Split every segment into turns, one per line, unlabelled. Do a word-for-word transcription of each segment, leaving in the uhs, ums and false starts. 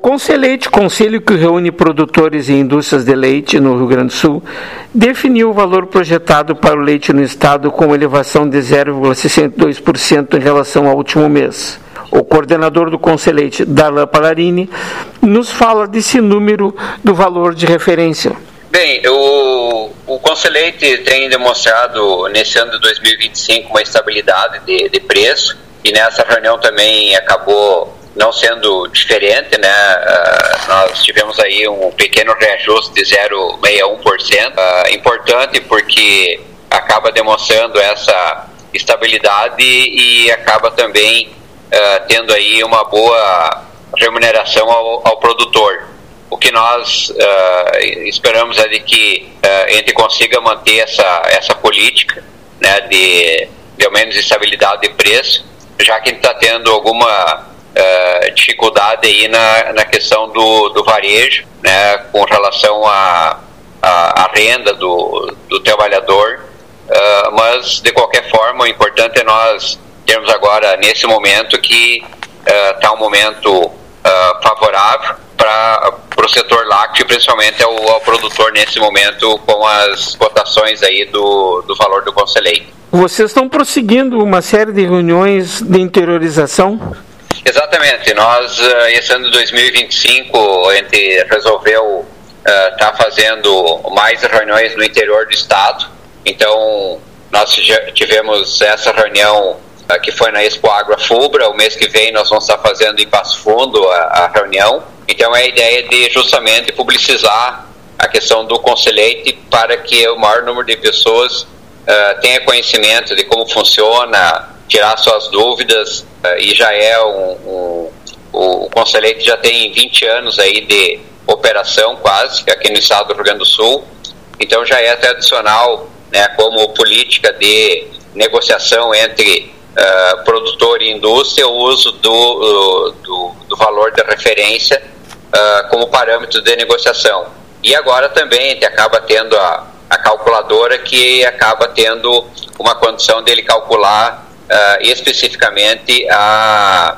Conselheite, conselho que reúne produtores e indústrias de leite no Rio Grande do Sul, definiu o valor projetado para o leite no estado com elevação de zero vírgula sessenta e dois por cento em relação ao último mês. O coordenador do Conselheite, Darlan Pallarini, nos fala desse número do valor de referência.
Bem, o, o Conselheite tem demonstrado nesse ano de dois mil e vinte e cinco uma estabilidade de, de preço, e nessa reunião também acabou não sendo diferente, né? Uh, nós tivemos aí um pequeno reajuste de zero vírgula sessenta e um por cento, uh, importante porque acaba demonstrando essa estabilidade e acaba também uh, tendo aí uma boa remuneração ao, ao produtor. O que nós uh, esperamos é de que uh, a gente consiga manter essa, essa política, né, de, de ao menos estabilidade de preço, já que a gente está tendo alguma Uh, dificuldade aí na, na questão do, do varejo, né, com relação à a, a, a renda do, do trabalhador, uh, mas de qualquer forma o importante é nós termos agora nesse momento que está uh, um momento uh, favorável para o setor lácteo, principalmente ao, ao produtor nesse momento com as cotações aí do, do valor do Conselheite.
Vocês estão prosseguindo uma série de reuniões de interiorização?
Exatamente, nós, esse ano de dois mil e vinte e cinco, a gente resolveu estar uh, tá fazendo mais reuniões no interior do estado. Então, nós tivemos essa reunião uh, que foi na Expo Agro Fubra. O mês que vem nós vamos estar fazendo em Passo Fundo a, a reunião. Então, é a ideia de justamente publicizar a questão do Conselheite para que o maior número de pessoas uh, tenha conhecimento de como funciona, tirar suas dúvidas, uh, e já é um, um o, o Conselheite já tem vinte anos aí de operação quase, aqui no estado do Rio Grande do Sul, então já é tradicional, né, como política de negociação entre uh, produtor e indústria, o uso do, do, do valor de referência uh, como parâmetro de negociação. E agora também a gente acaba tendo a, a calculadora que acaba tendo uma condição dele calcular Uh, especificamente a,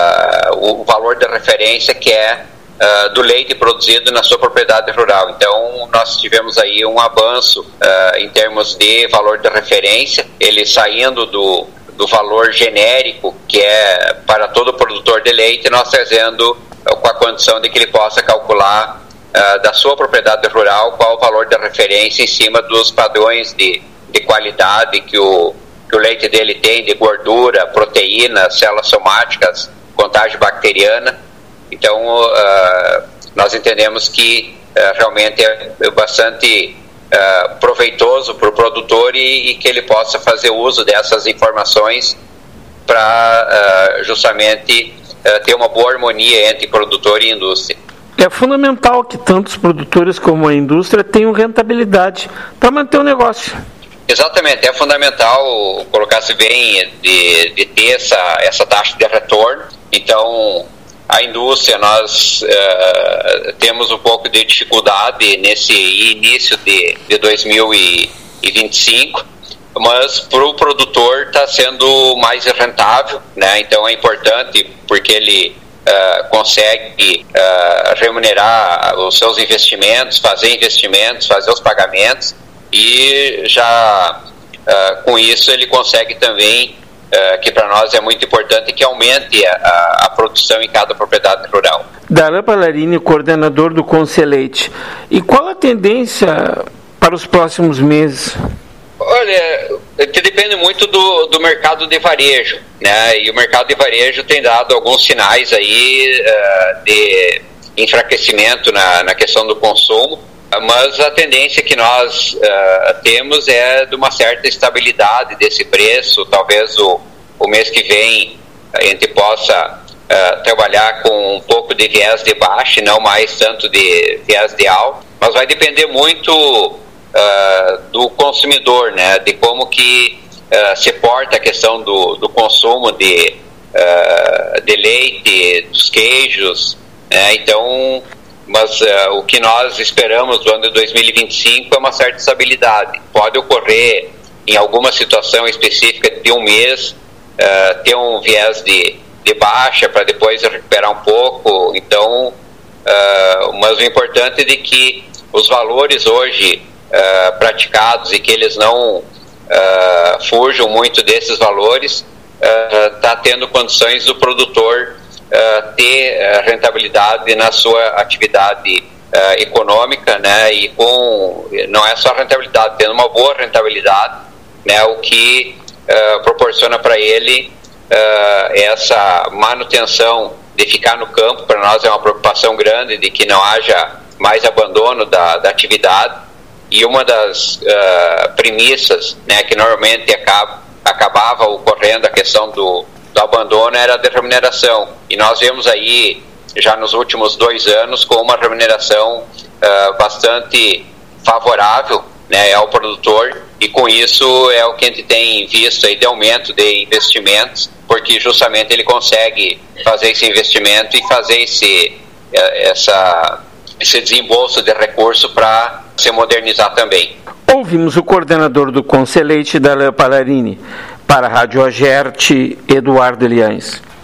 a, o valor de referência que é uh, do leite produzido na sua propriedade rural. Então nós tivemos aí um avanço uh, em termos de valor de referência, ele saindo do, do valor genérico que é para todo produtor de leite, nós trazendo uh, com a condição de que ele possa calcular uh, da sua propriedade rural qual o valor de referência em cima dos padrões de, de qualidade que o que o leite dele tem de gordura, proteína, células somáticas, contagem bacteriana. Então, uh, nós entendemos que uh, realmente é bastante uh, proveitoso para o produtor e, e que ele possa fazer uso dessas informações para uh, justamente uh, ter uma boa harmonia entre produtor e indústria.
É fundamental que tanto os produtores como a indústria tenham rentabilidade para manter o negócio.
Exatamente, é fundamental colocar-se bem de, de ter essa, essa taxa de retorno. Então, a indústria, nós uh, temos um pouco de dificuldade nesse início de, de dois mil e vinte e cinco, mas para o produtor está sendo mais rentável, né? Então é importante porque ele uh, consegue uh, remunerar os seus investimentos, fazer investimentos, fazer os pagamentos, e já uh, com isso ele consegue também, uh, que para nós é muito importante, que aumente a, a, a produção em cada propriedade rural.
Darlan Pallarini, coordenador do Conselheite. E qual a tendência para os próximos meses?
Olha, que depende muito do, do mercado de varejo, né? E o mercado de varejo tem dado alguns sinais aí uh, de enfraquecimento na, na questão do consumo. Mas a tendência que nós uh, temos é de uma certa estabilidade desse preço. Talvez o, o mês que vem a gente possa uh, trabalhar com um pouco de viés de baixa, não mais tanto de viés de alta, mas vai depender muito uh, do consumidor, né? De como que uh, se porta a questão do, do consumo de, uh, de leite, dos queijos, né? Então, mas uh, o que nós esperamos do ano de dois mil e vinte e cinco é uma certa estabilidade. Pode ocorrer em alguma situação específica de um mês uh, ter um viés de, de baixa para depois recuperar um pouco. Então uh, mas o importante é de que os valores hoje uh, praticados e que eles não uh, fujam muito desses valores, está uh, tendo condições do produtor uh, ter uh, rentabilidade na sua atividade uh, econômica, né, e com, não é só rentabilidade, tendo uma boa rentabilidade, né, o que uh, proporciona para ele uh, essa manutenção de ficar no campo. Para nós é uma preocupação grande de que não haja mais abandono da, da atividade, e uma das uh, premissas, né, que normalmente acaba, acabava ocorrendo a questão do, do abandono era a de remuneração, e nós vemos aí já nos últimos dois anos com uma remuneração uh, bastante favorável, né, ao produtor, e com isso é o que a gente tem visto aí de aumento de investimentos, porque justamente ele consegue fazer esse investimento e fazer esse, essa, esse desembolso de recurso para se modernizar também.
Ouvimos o coordenador do Conselheite, Darlan Pallarini. Para a Rádio Agerte, Eduardo Eliães.